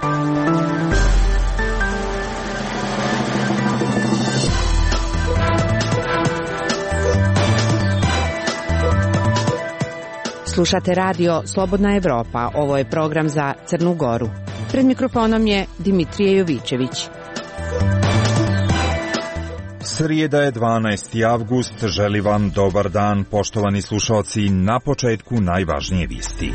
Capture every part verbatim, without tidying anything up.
Slušate radio Slobodna Evropa, ovo je program za Crnu Goru. Pred mikrofonom je Dimitrije Jovićević. Srijeda je dvanaesti avgust, želi vam dobar dan, poštovani slušalci, na početku najvažnije vijesti.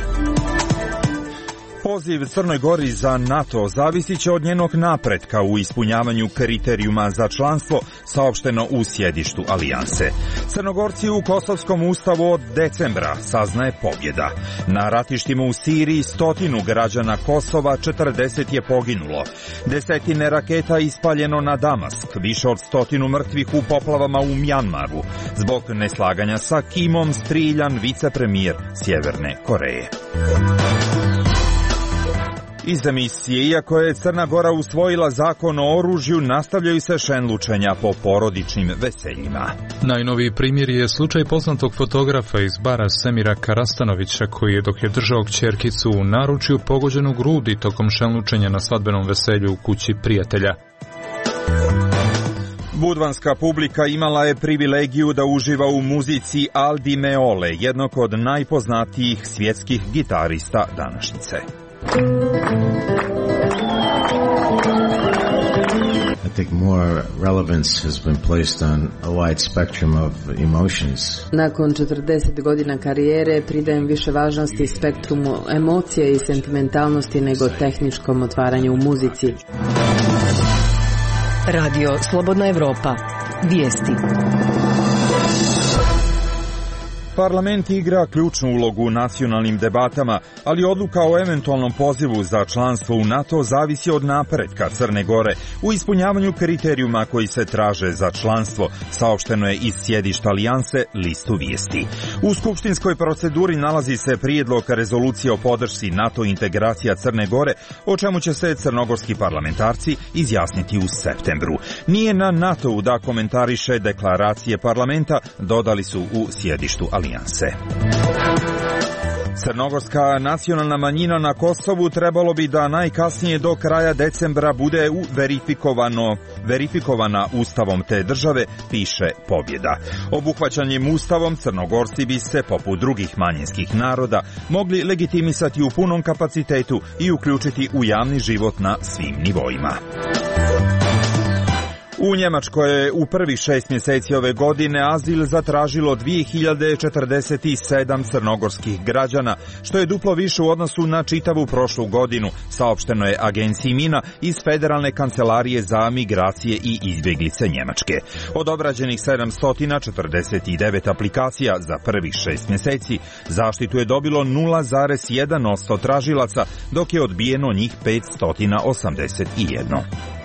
Poziv Crnoj Gori za NATO zavisit će od njenog napretka u ispunjavanju kriterijuma za članstvo, saopšteno u sjedištu alijanse. Crnogorci u Kosovskom ustavu od decembra saznaje pobjeda. Na ratištima u Siriji stotinu građana Kosova, četrdeset je poginulo. Desetine raketa ispaljeno na Damask, više od stotinu mrtvih u poplavama u Mjanmaru. Zbog neslaganja sa Kimom striljan vicepremijer Sjeverne Koreje. Iz emisije, iako je Crna Gora usvojila zakon o oružju, nastavljaju se šenlučenja po porodičnim veseljima. Najnoviji primjer je slučaj poznatog fotografa iz bara Semira Karastanovića, koji je dok je držao kćerkicu u naručju pogođen u grudi tokom šenlučenja na svadbenom veselju u kući prijatelja. Budvanska publika imala je privilegiju da uživa u muzici Al Di Meole, jednog od najpoznatijih svjetskih gitarista današnjice. I think more relevance has been placed on a wide spectrum of emotions. Nakon četrdeset godina karijere pridajem više važnosti spektrumu emocije i sentimentalnosti nego tehničkom otvaranju u muzici. Radio Slobodna Evropa. Vijesti. Parlament igra ključnu ulogu u nacionalnim debatama, ali odluka o eventualnom pozivu za članstvo u NATO zavisi od napretka Crne Gore u ispunjavanju kriterijuma koji se traže za članstvo, saopšteno je iz sjedišta alijanse listu vijesti. U skupštinskoj proceduri nalazi se prijedlog rezolucije o podršci NATO integracija Crne Gore, o čemu će se crnogorski parlamentarci izjasniti u septembru. Nije na NATO-u da komentariše deklaracije parlamenta, dodali su u sjedištu alijanse. Crnogorska nacionalna manjina na Kosovu trebalo bi da najkasnije do kraja decembra bude verifikovano, verifikovana ustavom te države, piše Pobjeda. Obuhvaćanjem ustavom Crnogorci bi se, poput drugih manjinskih naroda, mogli legitimisati u punom kapacitetu i uključiti u javni život na svim nivoima. U Njemačkoj je u prvih šest mjeseci ove godine azil zatražilo dvije hiljade četrdeset sedam crnogorskih građana, što je duplo više u odnosu na čitavu prošlu godinu, saopšteno je agenciji Mina iz Federalne kancelarije za migracije i izbjeglice Njemačke. Od obrađenih sedamsto četrdeset devet aplikacija za prvih šest mjeseci, zaštitu je dobilo nula zarez jedan posto tražilaca, dok je odbijeno njih petsto osamdeset jedan.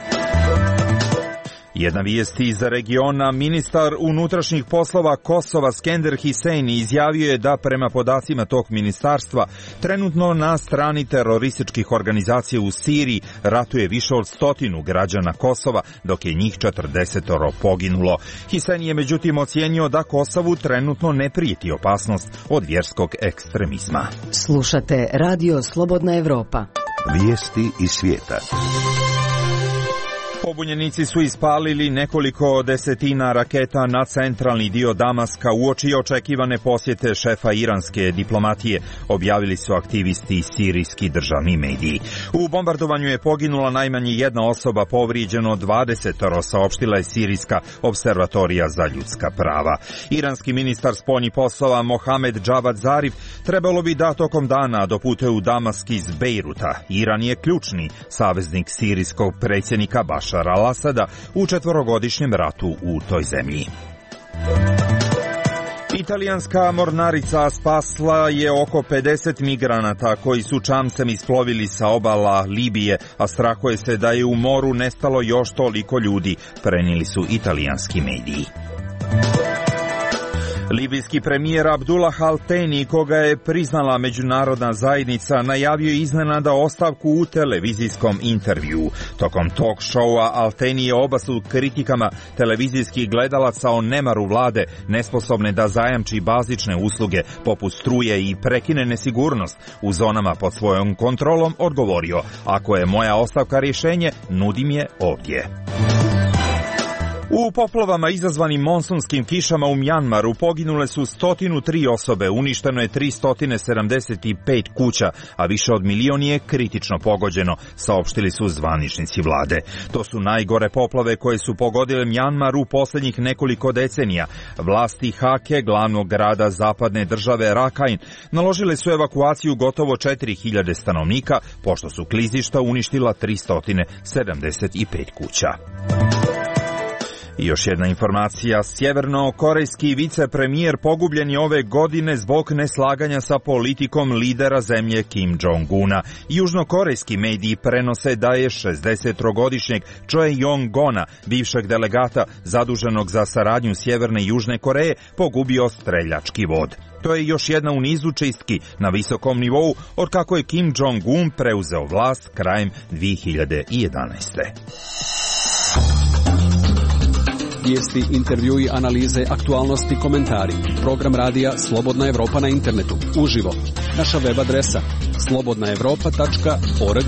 Jedna vijest iz regiona, ministar unutrašnjih poslova Kosova Skender Hüsein izjavio je da prema podacima tog ministarstva trenutno na strani terorističkih organizacija u Siriji ratuje više od stotinu građana Kosova, dok je njih četrdeset poginulo. Hüsein je međutim ocijenio da Kosovu trenutno ne prijeti opasnost od vjerskog ekstremizma. Slušate Radio Slobodna Evropa. Vijesti iz svijeta. Pobunjenici su ispalili nekoliko desetina raketa na centralni dio Damaska uoči očekivane posjete šefa iranske diplomatije, objavili su aktivisti i sirijski državni mediji. U bombardovanju je poginula najmanje jedna osoba, povrijeđeno dvadeset, saopštila je sirijska observatorija za ljudska prava. Iranski ministar spoljnih poslova Mohamed Javad Zarif trebalo bi da tokom dana doputuje u Damask iz Bejruta. Iran je ključni saveznik sirijskog predsjednika Bašara al-Asada u četverogodišnjem ratu u toj zemlji. Italijanska mornarica spasla je oko pedeset migranata koji su čamcem isplovili sa obala Libije, a strahuje se da je u moru nestalo još toliko ljudi, prenijeli su italijanski mediji. Libijski premijer Abdullah Al-Teni, koga je priznala međunarodna zajednica, najavio iznenada ostavku u televizijskom intervjuu. Tokom talk showa Al-Teni je obasut kritikama televizijskih gledalaca o nemaru vlade, nesposobne da zajamči bazične usluge poput struje i prekine nesigurnost u zonama pod svojom kontrolom, odgovorio: ako je moja ostavka rješenje, nudim je ovdje. U poplavama izazvanim monsunskim kišama u Mjanmaru poginule su sto tri osobe, uništeno je tristo sedamdeset pet kuća, a više od milion je kritično pogođeno, saopštili su zvaničnici vlade. To su najgore poplave koje su pogodile Mjanmar u posljednjih nekoliko decenija. Vlasti Hake, glavnog grada zapadne države Rakhine, naložile su evakuaciju gotovo četiri hiljade stanovnika, pošto su klizišta uništila tristo sedamdeset pet kuća. I još jedna informacija, sjevernokorejski vicepremijer pogubljen je ove godine zbog neslaganja sa politikom lidera zemlje Kim Jong-una. Južnokorejski mediji prenose da je šezdesettrogodišnjeg Choi Yong-gona, bivšeg delegata zaduženog za saradnju Sjeverne i Južne Koreje, pogubio streljački vod. To je još jedna u nizu čistki na visokom nivou od kako je Kim Jong-un preuzeo vlast krajem dvije hiljade jedanaeste. Vijesti, intervjui, analize, aktualnosti, komentari. Program radija Slobodna Evropa na internetu. Uživo. Naša web adresa slobodna evropa tačka org.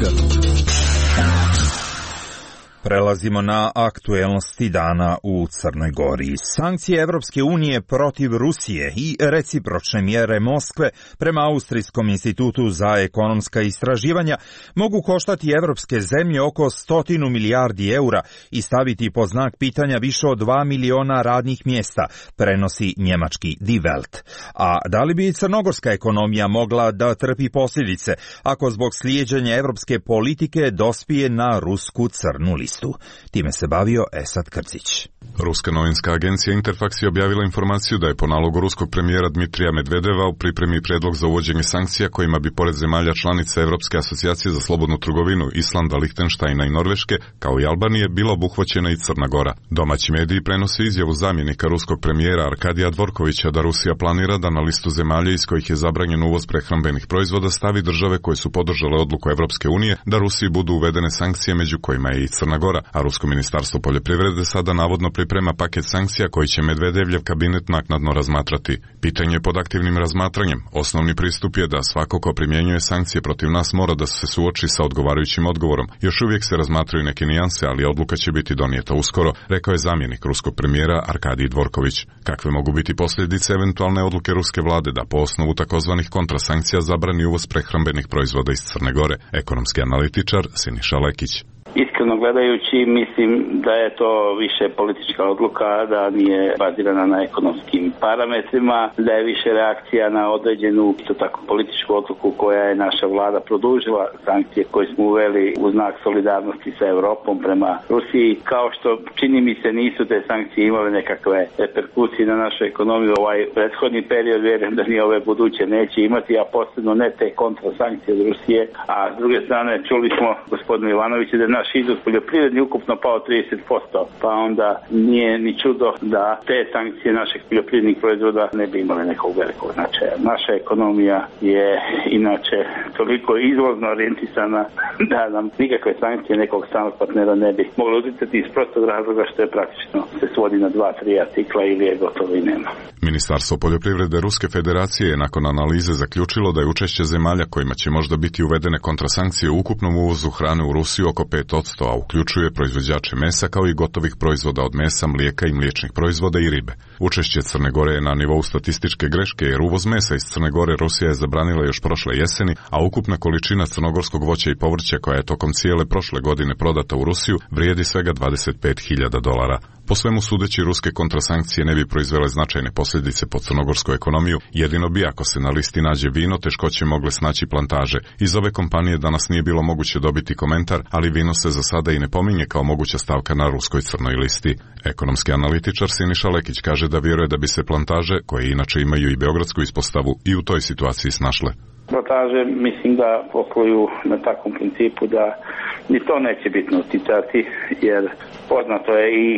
Prelazimo na aktuelnosti dana u Crnoj Gori. Sankcije Evropske unije protiv Rusije i recipročne mjere Moskve prema Austrijskom institutu za ekonomska istraživanja mogu koštati evropske zemlje oko stotinu milijardi eura i staviti pod znak pitanja više od dva miliona radnih mjesta, prenosi njemački Die Welt. A da li bi crnogorska ekonomija mogla da trpi posljedice ako zbog slijeđenja evropske politike dospije na rusku crnu listu? Time se bavio Esad Krcić. Ruska novinska agencija Interfax je objavila informaciju da je po nalogu ruskog premijera Dmitrija Medvedeva u pripremi predlog za uvođenje sankcija kojima bi pored zemalja članica Evropske asocijacije za slobodnu trgovinu Islanda, Lihtenštajna i Norveške, kao i Albanije, bila obuhvaćena i Crna Gora. Domaći mediji prenose izjavu zamjenika ruskog premijera Arkadija Dvorkovića da Rusija planira da na listu zemalja iz kojih je zabranjen uvoz prehrambenih proizvoda stavi države koje su podržale odluku Evropske unije da Rusiji budu uvedene sankcije, među kojima je i Crna Gora, a rusko ministarstvo poljoprivrede sada navodno priprema paket sankcija koji će Medvedevljev kabinet naknadno razmatrati. Pitanje je pod aktivnim razmatranjem. Osnovni pristup je da svako ko primjenjuje sankcije protiv nas mora da se suoči sa odgovarajućim odgovorom. Još uvijek se razmatraju neke nijanse, ali odluka će biti donijeta uskoro, rekao je zamjenik ruskog premijera Arkadij Dvorković. Kakve mogu biti posljedice eventualne odluke ruske vlade da po osnovu takozvanih kontrasankcija zabrani uvoz prehrambenih proizvoda iz Crne Gore? Ekonomski analitičar Siniša Lekić. Iskreno gledajući, mislim da je to više politička odluka, da nije bazirana na ekonomskim parametrima, da je više reakcija na određenu isto tako političku odluku koja je naša vlada produžila sankcije koje smo uveli u znak solidarnosti sa Europom prema Rusiji. Kao što čini mi se nisu te sankcije imale nekakve reperkusije na našu ekonomiju, ovaj prethodni period vjerujem da ni ove buduće neće imati, a posebno ne te kontrasankcije od Rusije. A s druge strane čuli smo gospodinu Ivanoviću da je naš izvoz poljoprivredni ukupno pao trideset posto, pa onda nije ni čudo da te sankcije naših poljoprivrednih proizvoda ne bi imale nekog velikog značaja. Naša ekonomija je inače toliko izvozno orijentisana da nam nikakve sankcije nekog stranog partnera ne bi mogle utjecati iz prostog razloga što je praktično se svodi na dva, tri artikla ili je gotovo i nema. Ministarstvo poljoprivrede Ruske federacije je nakon analize zaključilo da je učešće zemalja kojima će možda biti uvedene kontrasankcije u ukupnom uvozu hrane u Rusiju oko pet posto, a uključuje proizvođače mesa kao i gotovih proizvoda od mesa, mlijeka i mliječnih proizvoda i ribe. Učešće Crne Gore je na nivou statističke greške jer uvoz mesa iz Crne Gore Rusija je zabranila još prošle jeseni, a ukupna količina crnogorskog voća i povrća koja je tokom cijele prošle godine prodata u Rusiju vrijedi svega dvadeset pet hiljada dolara. Po svemu sudeći, ruske kontrasankcije ne bi proizvele značajne posljedice po crnogorsku ekonomiju, jedino bi ako se na listi nađe vino, teškoće mogle snaći plantaže. Iz ove kompanije danas nije bilo moguće dobiti komentar, ali vino se za sada i ne pominje kao moguća stavka na ruskoj crnoj listi. Ekonomski analitičar Siniša Lekić kaže da vjeruje da bi se plantaže, koje inače imaju i beogradsku ispostavu, i u toj situaciji snašle. Plantaže mislim da posluju na takvom principu da ni to neće bitno uticati, jer poznato je i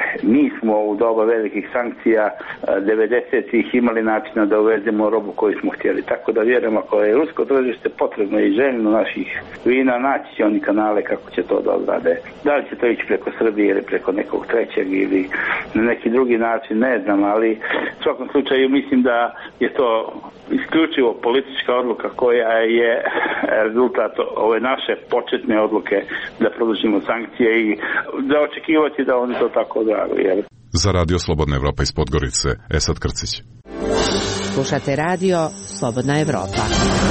Mi smo u doba velikih sankcija devedesetih imali načina da uvezemo robu koju smo htjeli. Tako da vjerujem, ako je rusko tržište potrebno i željno naših vina, naći će oni kanale kako će to da odrade. Da li će to ići preko Srbije ili preko nekog trećeg ili na neki drugi način, ne znam, ali u svakom slučaju mislim da je to isključivo politička odluka koja je rezultat ove naše početne odluke da produžimo sankcije i da očekivati da oni to tako odrade. Za Radio Slobodna Evropa iz Podgorice, Esad Krcić. Slušate radio Slobodna Evropa.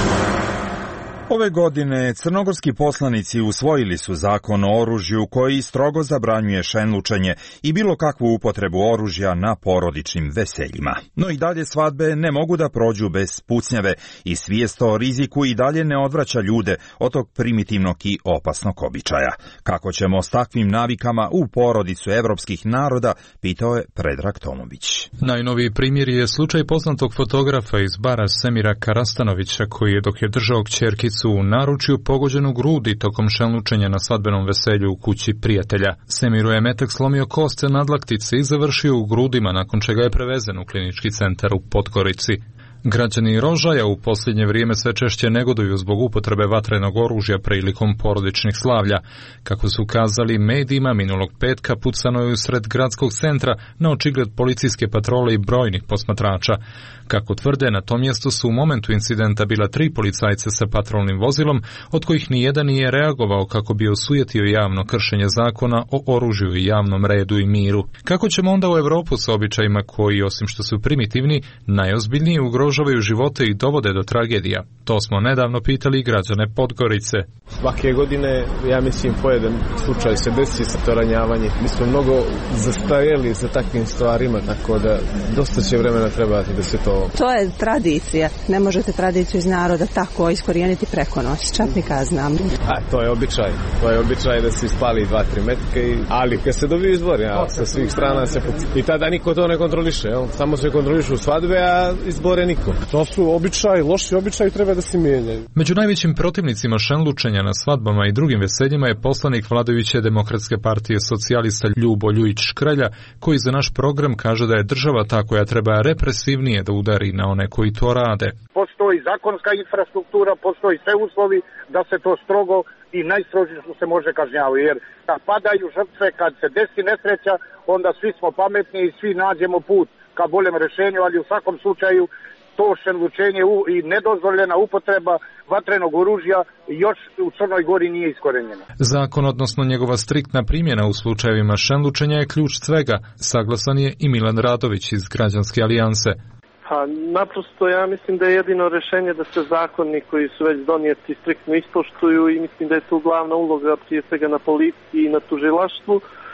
Ove godine crnogorski poslanici usvojili su zakon o oružju koji strogo zabranjuje šenlučenje i bilo kakvu upotrebu oružja na porodičnim veseljima. No i dalje svadbe ne mogu da prođu bez pucnjave i svijest o riziku i dalje ne odvraća ljude od tog primitivnog i opasnog običaja. Kako ćemo s takvim navikama u porodicu evropskih naroda, pitao je Predrag Tomović. Najnoviji primjer je slučaj poznatog fotografa iz bara Semira Karastanovića koji je dok je držao kćerkicu u naručju pogođenu grudi tokom šenlučenja na svadbenom veselju u kući prijatelja. Semiru je metak slomio koste nadlaktice i završio u grudima, nakon čega je prevezen u klinički centar u Podgorici. Građani Rožaja u posljednje vrijeme sve češće negoduju zbog upotrebe vatrenog oružja prilikom porodičnih slavlja. Kako su kazali medijima, minulog petka pucano je usred gradskog centra na očigled policijske patrole i brojnih posmatrača. Kako tvrde, na tom mjestu su u momentu incidenta bila tri policajca sa patrolnim vozilom, od kojih nijedan nije reagovao kako bi osujetio javno kršenje zakona o oružju i javnom redu i miru. Kako ćemo onda u Europu sa običajima koji, osim što su primitivni, najozbiljniji ugrožavaju živote i dovode do tragedija? To smo nedavno pitali građane Podgorice. Svake godine, ja mislim, pojedan slučaj se desi sa to ranjavanje. Mi smo mnogo zastarjeli za takvim stvarima, tako da dosta će vremena trebati da se to... To je tradicija. Ne možete tradiciju iz naroda tako iskorijeniti preko noći. Čak ni kaznam. A, to je običaj. To je običaj da se ispali dva, tri metke, i... ali kad se dobiju izbori, ja, sa svih strana se... I tada niko to ne kontroliše, jel? Samo se kontrolišu svadbe, a izbore niko. To su običaj, loši običaj, treba da se mijenjaju. Među najvećim protivnicima šenlučenja na svadbama i drugim veseljima je poslanik vladajuće Demokratske partije socijalista Ljubo Ljujić Škrelja, koji za naš program kaže da je država ta koja treba represivnije da udari na one koji to rade. Postoji zakonska infrastruktura, postoji sve uslovi da se to strogo i najstrože što se može kažnjavati, jer kad padaju žrtve, kad se desi nesreća, onda svi smo pametni i svi nađemo put ka boljem rješenju, ali u svakom slučaju to šenlučenje i nedozvoljena upotreba vatrenog oružja još u Crnoj Gori nije iskorenjena. Zakon, odnosno njegova striktna primjena u slučajevima šenlučenja je ključ svega, saglasan je i Milan Radović iz Građanske alijanse. Pa, naprosto ja mislim da je jedino rješenje da se zakoni koji su već donijeti striktno ispoštuju i mislim da je tu glavna uloga prije svega na policiji i na tužilaštvu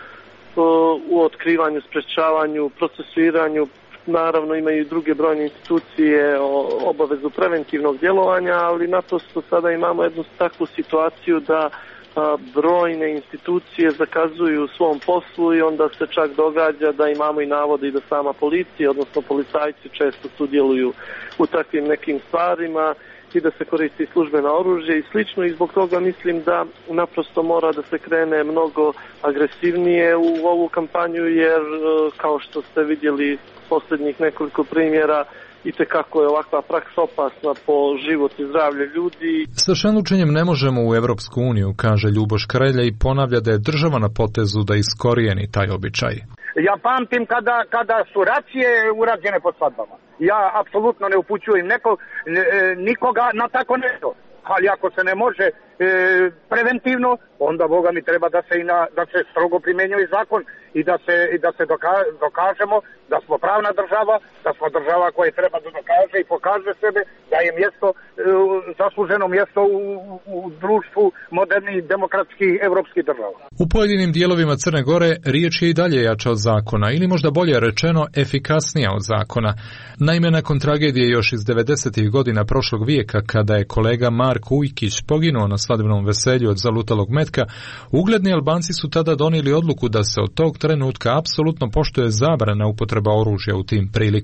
u otkrivanju, sprečavanju, procesuiranju. Naravno imaju i druge brojne institucije obavezu preventivnog djelovanja, ali naprosto sada imamo jednu takvu situaciju da brojne institucije zakazuju u svom poslu i onda se čak događa da imamo i navode i da sama policija, odnosno policajci često sudjeluju u takvim nekim stvarima i da se koristi službeno oružje i slično, i zbog toga mislim da naprosto mora da se krene mnogo agresivnije u ovu kampanju, jer kao što ste vidjeli posljednjih nekoliko primjera, itekako je ovakva praksa opasna po život i zdravlje ljudi. Sa šenlučenjem ne možemo u Evropsku uniju, kaže Ljubo Škrelja i ponavlja da je država na potezu da iskorijeni taj običaj. Ja pamtim kada, kada su racije urađene pod svadbama. Ja apsolutno ne upućujem neko, nikoga na tako nešto. Ali ako se ne može e, preventivno, onda Boga mi treba da se, i na, da se strogo primjenjuje zakon i da se, i da se doka, dokažemo da smo pravna država, da smo država koja treba da dokaže i pokaže sebe da je mjesto, e, zasluženo mjesto u, u društvu modernih demokratskih evropskih država. U pojedinim dijelovima Crne Gore riječ je i dalje jača od zakona, ili možda bolje rečeno efikasnija od zakona. Naime, nakon tragedije još iz devedesetih godina prošlog vijeka, kada je kolega Marko Ujkić poginuo na svadbenom veselju od zalutalog metka, ugledni Albanci su tada donijeli odluku da se od tog trenutka apsolutno poštuje zabrana upotreba oružja u tim prilikama.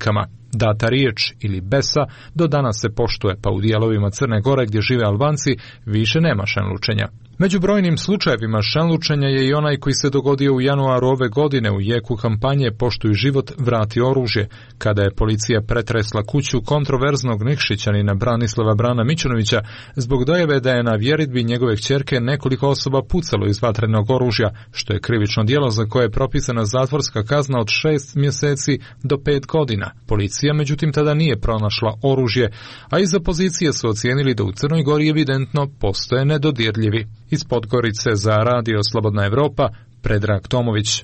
Data riječ ili besa do danas se poštuje, pa u dijelovima Crne Gore gdje žive Albanci više nema šenlučenja. Među brojnim slučajevima šenlučenja je i onaj koji se dogodio u januaru ove godine u jeku kampanje Poštuj život, vrati oružje, kada je policija pretresla kuću kontroverznog Nikšićanina Branislava Brana Mićunovića zbog dojave da je na vjeridbi njegove kćerke nekoliko osoba pucalo iz vatrenog oružja, što je krivično djelo za koje je propisana zatvorska kazna od šest mjeseci do pet godina. Policija međutim tada nije pronašla oružje, a iz opozicije su ocijenili da u Crnoj Gori evidentno postoje nedodirljivi. Iz Podgorice za Radio Slobodna Evropa, Predrag Tomović.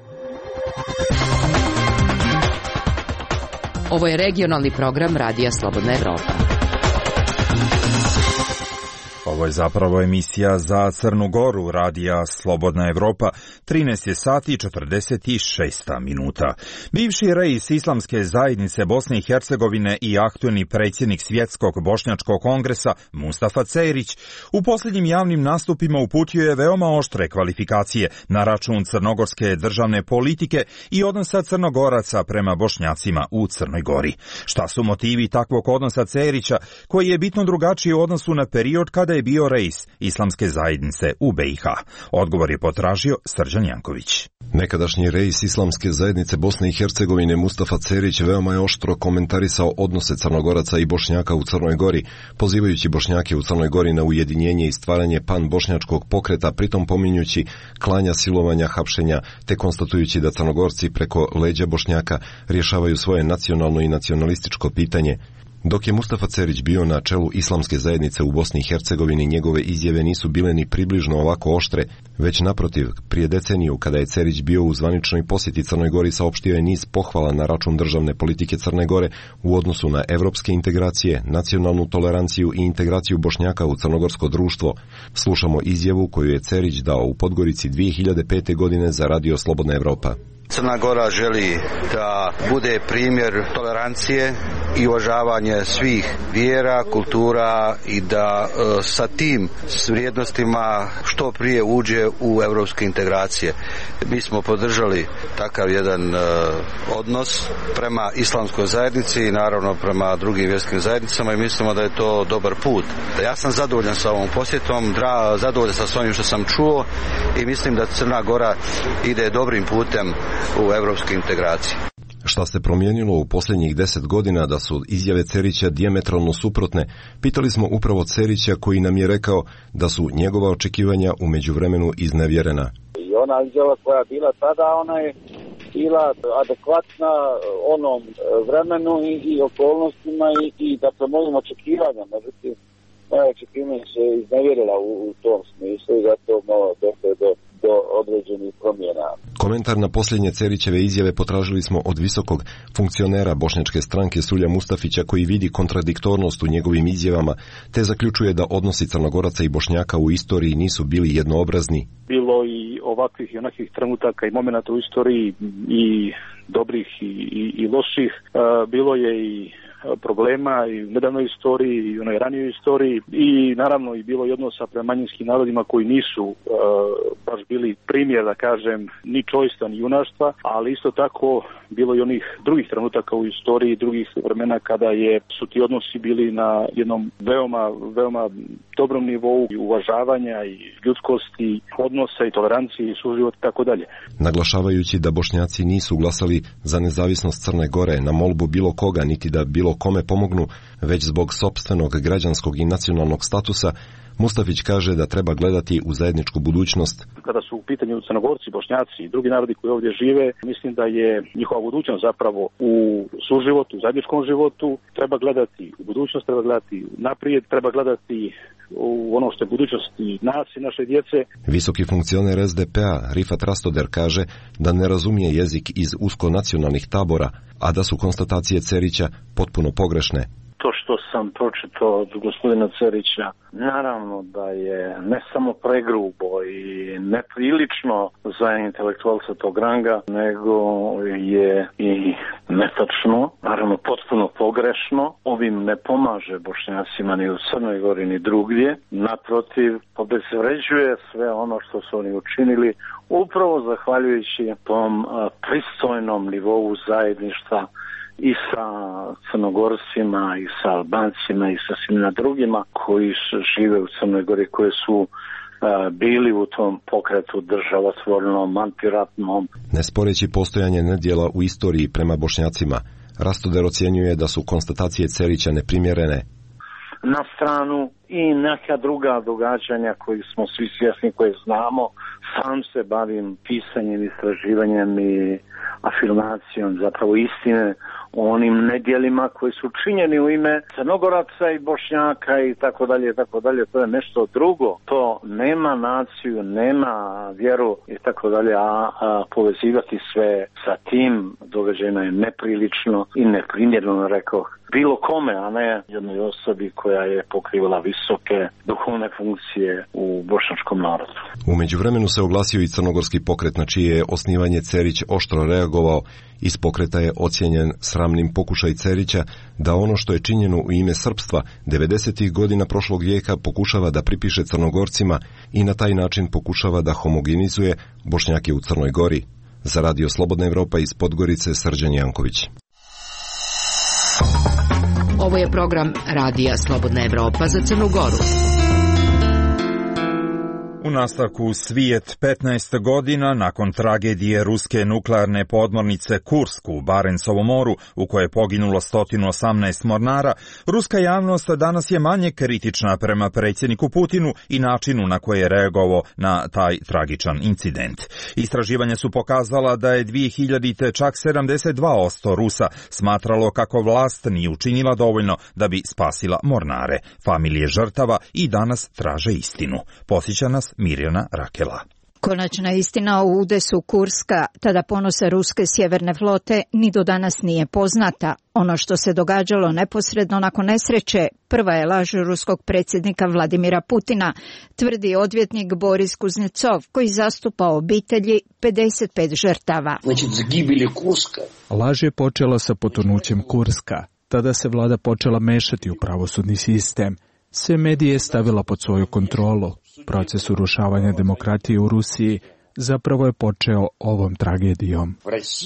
Ovo je regionalni program Radija Slobodna Evropa. Ovo je zapravo emisija za Crnu Goru, Radija Slobodna Evropa, trinaest je sati i četrdeset šest minuta. Bivši reis Islamske zajednice Bosne i Hercegovine i aktuelni predsjednik Svjetskog bošnjačkog kongresa Mustafa Cerić u posljednjim javnim nastupima uputio je veoma oštre kvalifikacije na račun crnogorske državne politike i odnosa Crnogoraca prema Bošnjacima u Crnoj Gori. Šta su motivi takvog odnosa Cerića, koji je bitno drugačiji u odnosu na period kada je bio reis Islamske zajednice u B i H? Odgovor je potražio Srđan Janković. Nekadašnji reis Islamske zajednice Bosne i Hercegovine Mustafa Cerić veoma je oštro komentarisao odnose Crnogoraca i Bošnjaka u Crnoj Gori, pozivajući Bošnjake u Crnoj Gori na ujedinjenje i stvaranje pan-bošnjačkog pokreta, pritom pominjući klanja, silovanja, hapšenja, te konstatujući da Crnogorci preko leđa Bošnjaka rješavaju svoje nacionalno i nacionalističko pitanje. Dok je Mustafa Cerić bio na čelu Islamske zajednice u Bosni i Hercegovini, njegove izjave nisu bile ni približno ovako oštre, već naprotiv, prije deceniju kada je Cerić bio u zvaničnoj posjeti Crnoj Gori saopštio je niz pohvala na račun državne politike Crne Gore u odnosu na evropske integracije, nacionalnu toleranciju i integraciju Bošnjaka u crnogorsko društvo. Slušamo izjavu koju je Cerić dao u Podgorici dvije hiljade pete. godine za Radio Slobodna Evropa. Crna Gora želi da bude primjer tolerancije i uvažavanje svih vjera, kultura i da e, sa tim vrijednostima što prije uđe u europske integracije. Mi smo podržali takav jedan e, odnos prema islamskoj zajednici i naravno prema drugim vjerskim zajednicama i mislimo da je to dobar put. Ja sam zadovoljan sa ovom posjetom, dra, zadovoljan sa svojim što sam čuo i mislim da Crna Gora ide dobrim putem u evropske integracije. Šta se promijenilo u posljednjih deset godina da su izjave Cerića dijametralno suprotne, pitali smo upravo Cerića koji nam je rekao da su njegova očekivanja u međuvremenu iznevjerena. I ona izjava koja je bila tada, ona je bila adekvatna onom vremenu i, i okolnostima i, i dakle mojim očekivanjama. Međutim, moja očekivanja se iznevjerila u, u tom smislu i zato malo došlo do do određenih promjena. Komentar na posljednje Cerićeve izjave potražili smo od visokog funkcionera bošnjačke stranke Sulja Mustafića koji vidi kontradiktornost u njegovim izjavama te zaključuje da odnosi Crnogoraca i Bošnjaka u istoriji nisu bili jednoobrazni. Bilo i ovakvih i onakvih trenutaka i momenata u istoriji i dobrih i, i, i loših. E, bilo je i problema i u nedavnoj istoriji i u onoj ranijoj istoriji i naravno i bilo i odnosa prema manjinskim narodima koji nisu uh, baš bili primjer, da kažem, ni čojstva ni junaštva, ali isto tako bilo i onih drugih trenutaka u istoriji, drugih vremena kada je, su ti odnosi bili na jednom veoma, veoma dobrom nivou i uvažavanja i ljudskosti, odnosa i tolerancije i suživota i tako dalje. Naglašavajući da Bošnjaci nisu glasali za nezavisnost Crne Gore na molbu bilo koga, niti da bilo kome pomognu, već zbog sopstvenog građanskog i nacionalnog statusa, Mustafić kaže da treba gledati u zajedničku budućnost. Kada su u pitanju Crnogorci, Bošnjaci i drugi narodi koji ovdje žive, mislim da je njihova budućnost zapravo u suživotu, u zajedničkom životu. Treba gledati u budućnost, treba gledati naprijed, treba gledati u ono što je budućnost i nas i naše djece. Visoki funkcioner S D P-a Rifat Rastoder kaže da ne razumije jezik iz usko nacionalnih tabora, a da su konstatacije Cerića potpuno pogrešne. To što sam pročitao od gospodina Cerića, naravno da je ne samo pregrubo i neprilično za intelektualca tog ranga, nego je i netačno, naravno potpuno pogrešno. Ovim ne pomaže Bošnjacima ni u Crnoj Gori ni drugdje. Naprotiv, obezvređuje sve ono što su oni učinili, upravo zahvaljujući tom pristojnom nivou zajedništva i sa Crnogorcima i sa Albancima i sa svima drugima koji žive u Crnoj Gori, koji su bili u tom pokretu državotvornom, antiratnom. Ne sporeći postojanje nedjela u istoriji prema Bošnjacima, Rastoder ocjenjuje da su konstatacije Cerića neprimjerene. Na stranu i neka druga događanja koji smo svi svjesni, koje znamo, sam se bavim pisanjem, istraživanjem i afirmacijom zapravo istine o onim nedjelima koji su činjeni u ime Crnogoraca i Bošnjaka i tako dalje i tako dalje. To je nešto drugo. To nema naciju, nema vjeru i tako dalje, a, a povezivati sve sa tim događajima je neprilično i neprimjerno, rekao, bilo kome, a ne jednoj osobi koja je pokrivala visoke duhovne funkcije u bošnjačkom narodu. U međuvremenu se oglasio i crnogorski pokret, na čije je osnivanje Cerić oštro reagovao. Iz pokreta je ocijenjen sramnim pokušaj Cerića da ono što je činjeno u ime srpstva devedesetih godina prošlog vijeka pokušava da pripiše Crnogorcima i na taj način pokušava da homogenizuje Bošnjake u Crnoj Gori. Za Radio Slobodna Evropa iz Podgorice, Srđan Janković. Ovo je program Radija Slobodna Evropa za Crnu Goru. U nastavku svijet petnaest godina nakon tragedije ruske nuklearne podmornice Kursk u Barencovom moru, u kojoj je poginulo sto osamnaest mornara, ruska javnost danas je manje kritična prema predsjedniku Putinu i načinu na koji je reagovao na taj tragičan incident. Istraživanja su pokazala da je dvije hiljadite čak sedamdeset dva posto Rusa smatralo kako vlast nije učinila dovoljno da bi spasila mornare. Familije žrtava i danas traže istinu. Posjeća nas Mirjana Rakela. Konačna istina o udesu Kurska, tada ponosa ruske sjeverne flote, ni do danas nije poznata. Ono što se događalo neposredno nakon nesreće, prva je laž ruskog predsjednika Vladimira Putina, tvrdi odvjetnik Boris Kuznecov, koji zastupa obitelji pedeset pet žrtava. Laž je počela sa potonućem Kurska. Tada se vlada počela mešati u pravosudni sistem. Sve medije je stavila pod svoju kontrolu. Proces urušavanja demokratije u Rusiji zapravo je počeo ovom tragedijom.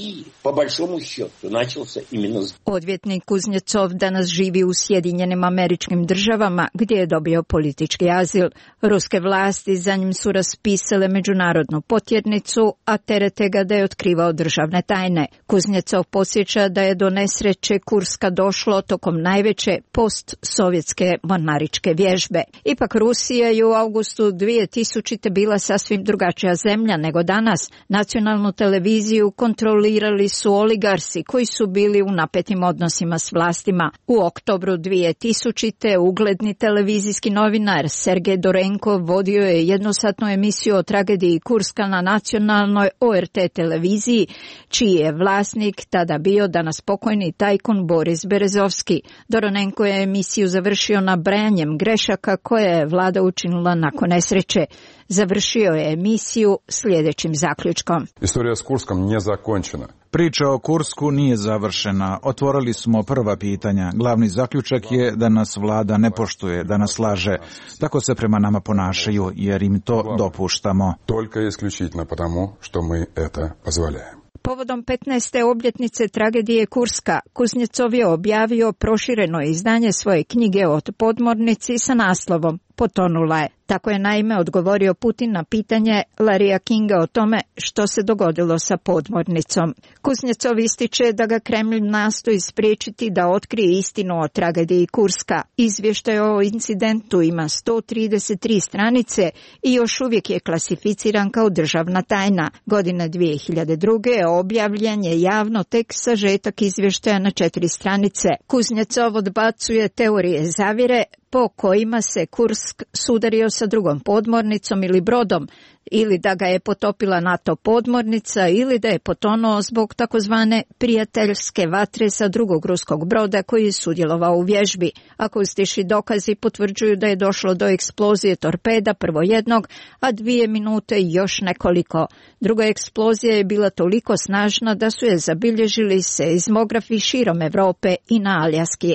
Odvjetnik Kuznecov danas živi u Sjedinjenim Američkim Državama, gdje je dobio politički azil. Ruske vlasti za njim su raspisale međunarodnu potjernicu, a terete ga da je otkrivao državne tajne. Kuznecov podsjeća da je do nesreće Kurska došlo tokom najveće postsovjetske mornaričke vježbe. Ipak Rusija je u avgustu dvije tisućite bila sasvim drugačija zemlja nego danas. Nacionalnu televiziju kontrolirali su oligarsi koji su bili u napetim odnosima s vlastima. U oktobru dvije tisućite ugledni televizijski novinar Sergej Dorenko vodio je jednosatnu emisiju o tragediji Kurska na nacionalnoj O R T televiziji, čiji je vlasnik tada bio danas pokojni tajkun Boris Berezovski. Dorenko je emisiju završio nabrajanjem grešaka koje je vlada učinila nakon nesreće. Završio je emisiju sljedećim zaključkom. Istorija s Kurskom nije zakončena. Priča o Kursku nije završena. Otvorili smo prva pitanja. Glavni zaključak je da nas vlada ne poštuje, da nas laže. Tako se prema nama ponašaju, jer im to dopuštamo. Только исключительно потому, что мы это позволяем. Povodom petnaeste obljetnice tragedije Kurska, Kuznecov je objavio prošireno izdanje svoje knjige o podmornici sa naslovom Potonula je. Tako je naime odgovorio Putin na pitanje Larrya Kinga o tome što se dogodilo sa podmornicom. Kuznecov ističe da ga Kremlj nastoji spriječiti da otkrije istinu o tragediji Kurska. Izvještaj o incidentu ima sto trideset tri stranice i još uvijek je klasificiran kao državna tajna. Godine dvije hiljade druge objavljen je javno tek sažetak izvještaja na četiri stranice. Kuznecov odbacuje teorije zavjere po kojima se Kursk sudario sa drugom podmornicom ili brodom, ili da ga je potopila NATO podmornica, ili da je potonuo zbog takozvane prijateljske vatre sa drugog ruskog broda koji je sudjelovao u vježbi. Akustični dokazi potvrđuju da je došlo do eksplozije torpeda, prvo jednog, a dvije minute još nekoliko. Druga eksplozija je bila toliko snažna da su je zabilježili seizmografi širom Europe i na Aljaski.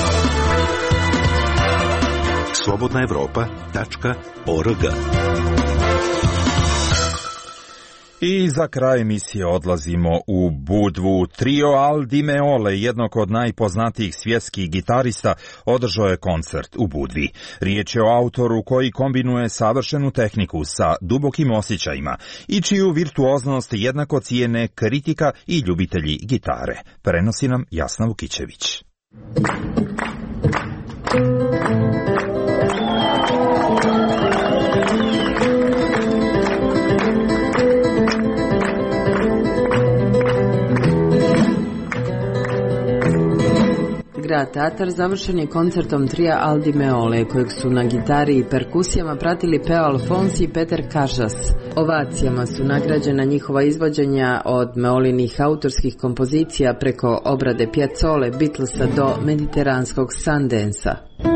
slobodna evropa tačka org. I za kraj emisije odlazimo u Budvu. Trio Al Di Meole, jednog od najpoznatijih svjetskih gitarista, održao je koncert u Budvi. Riječ je o autoru koji kombinuje savršenu tehniku sa dubokim osjećajima i čiju virtuoznost jednako cijene kritika i ljubitelji gitare. Prenosi nam Jasna Vukićević. Grad Tatar završen je koncertom trija Al Di Meole, kojeg su na gitari i perkusijama pratili Peo Alfonsi i Peter Kažas. Ovacijama su nagrađena njihova izvođenja od Meolinih autorskih kompozicija preko obrade Piazzole, Beatlesa do mediteranskog Sundansa.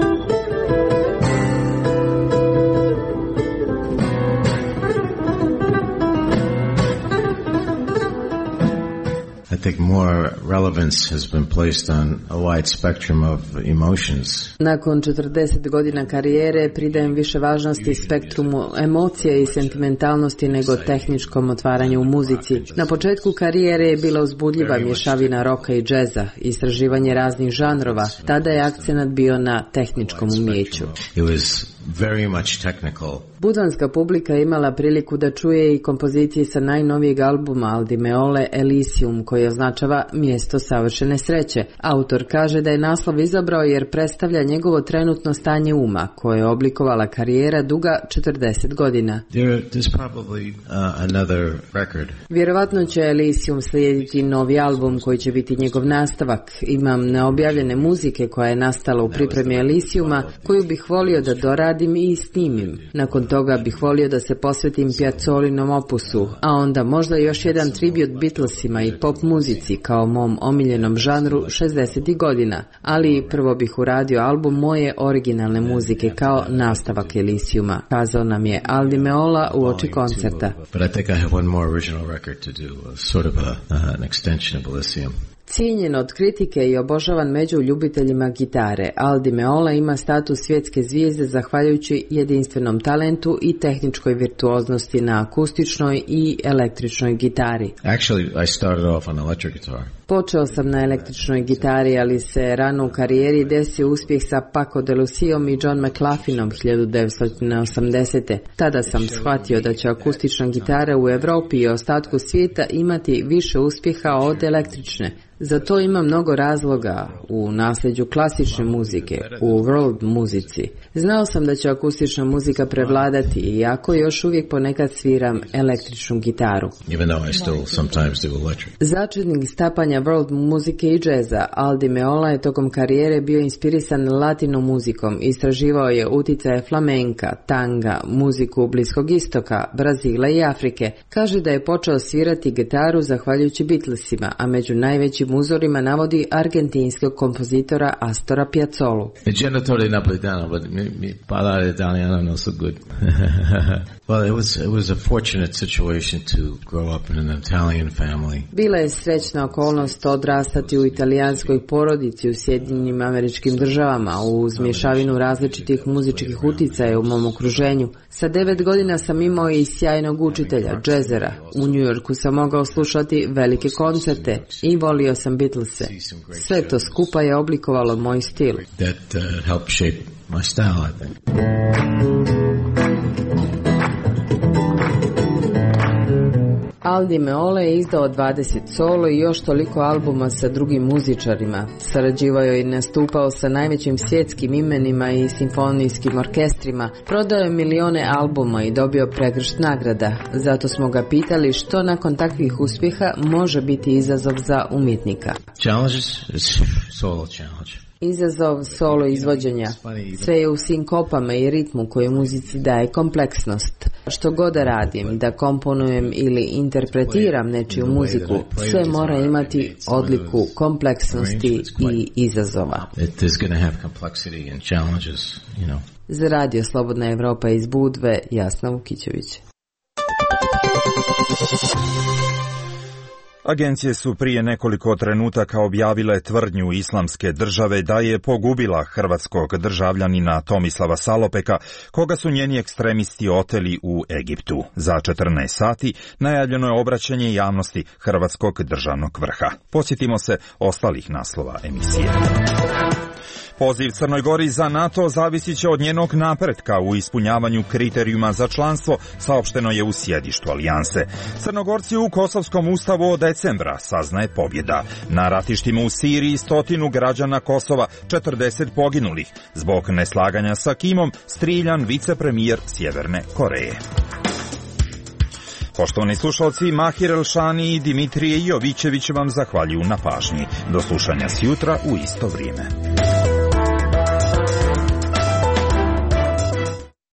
I think more relevance has been placed on a wide spectrum of emotions. Nakon četrdeset godina karijere pridajem više važnosti spektrumu emocije i sentimentalnosti nego tehničkom otvaranju u muzici. Na početku karijere je bila uzbudljiva mješavina roka i džeza, istraživanje raznih žanrova. Tada je akcenat bio na tehničkom umjeću. It was very much technical. Budvanska publika je imala priliku da čuje i kompozicije sa najnovijeg albuma Al Di Meole Elysium, koji označava mjesto savršene sreće. Autor kaže da je naslov izabrao jer predstavlja njegovo trenutno stanje uma, koje je oblikovala karijera duga četrdeset godina. There, there's probably uh, another record. Vjerovatno će Elysium slijediti novi album koji će biti njegov nastavak. Imam neobjavljene muzike koja je nastala u pripremi Elysiuma, koju bih volio da doradim i snimim. Nakon toga bih volio da se posvetim Piazzolinom opusu, a onda možda još jedan tribut Beatlesima i pop muzici kao mom omiljenom žanru šezdesetih godina, ali prvo bih uradio album moje originalne muzike kao nastavak Elysiuma, kazao nam je Al Di Meola u oči koncerta. But I think I have one more original record to do, sort of a, uh, an extension of Elysium. Cijenjen od kritike i obožavan među ljubiteljima gitare, Al Di Meola ima status svjetske zvijezde zahvaljujući jedinstvenom talentu i tehničkoj virtuoznosti na akustičnoj i električnoj gitari. Actually, I started off on electric guitar. Počeo sam na električnoj gitari, ali se rano u karijeri desio uspjeh sa Paco de Lucijom i John McLaughlinom hiljadu devetsto osamdesete. Tada sam shvatio da će akustična gitara u Europi i ostatku svijeta imati više uspjeha od električne. Za to ima mnogo razloga u nasljeđu klasične muzike, u world muzici. Znao sam da će akustična muzika prevladati, iako još uvijek ponekad sviram električnu gitaru. Začetnik stapanja world muzike i džeza, Al Di Meola je tokom karijere bio inspirisan latino muzikom. Istraživao je uticaje flamenka, tanga, muziku Bliskog istoka, Brazila i Afrike. Kaže da je počeo svirati gitaru zahvaljujući Beatlesima, a među najvećim uzorima navodi argentinskog kompozitora Astora Piazzolu. Genitore napolitano, but mi, mi parlare italiano non so good. Well, it was, it was a fortunate situation to grow up in an Italian family. Bila je srećna okolnost odrastati u italijanskoj porodici u Sjedinjenim Američkim Državama uz mješavinu različitih muzičkih uticaja u mom okruženju. Sa devet godina sam imao i sjajnog učitelja, džezera. U New Yorku sam mogao slušati velike koncerte i volio sam Beatlese. Sve to skupa je oblikovalo moj stil. That uh, helped shape my style, I think. Al Di Meola je izdao dvadeset solo i još toliko albuma sa drugim muzičarima. Sarađivao je i nastupao sa najvećim svjetskim imenima i simfonijskim orkestrima. Prodao je milione albuma i dobio pregršt nagrada. Zato smo ga pitali što nakon takvih uspjeha može biti izazov za umjetnika. Challenges? It's solo challenge. Izazov solo izvođenja. Sve je u sinkopama i ritmu koji muzici daje kompleksnost. Što god da radim, da komponujem ili interpretiram nečiju muziku, sve mora imati odliku kompleksnosti i izazova. Za Radio Slobodna Evropa iz Budve, Jasna Vukićević. Agencije su prije nekoliko trenutaka objavile tvrdnju Islamske države da je pogubila hrvatskog državljanina Tomislava Salopeka, koga su njeni ekstremisti oteli u Egiptu. Za četrnaest sati najavljeno je obraćanje javnosti hrvatskog državnog vrha. Posjetimo se ostalih naslova emisije. Poziv Crnoj Gori za NATO zavisit će od njenog napretka u ispunjavanju kriterijuma za članstvo, saopšteno je u sjedištu alijanse. Crnogorci u Kosovskom ustavu od decembra saznaje pobjeda. Na ratištima u Siriji stotinu građana Kosova, četrdeset poginulih. Zbog neslaganja sa Kimom, striljan vicepremijer Sjeverne Koreje. Poštovani slušalci, Mahir Elšani i Dimitrije Jovićević vam zahvaljuju na pažnji. Do slušanja sjutra u isto vrijeme.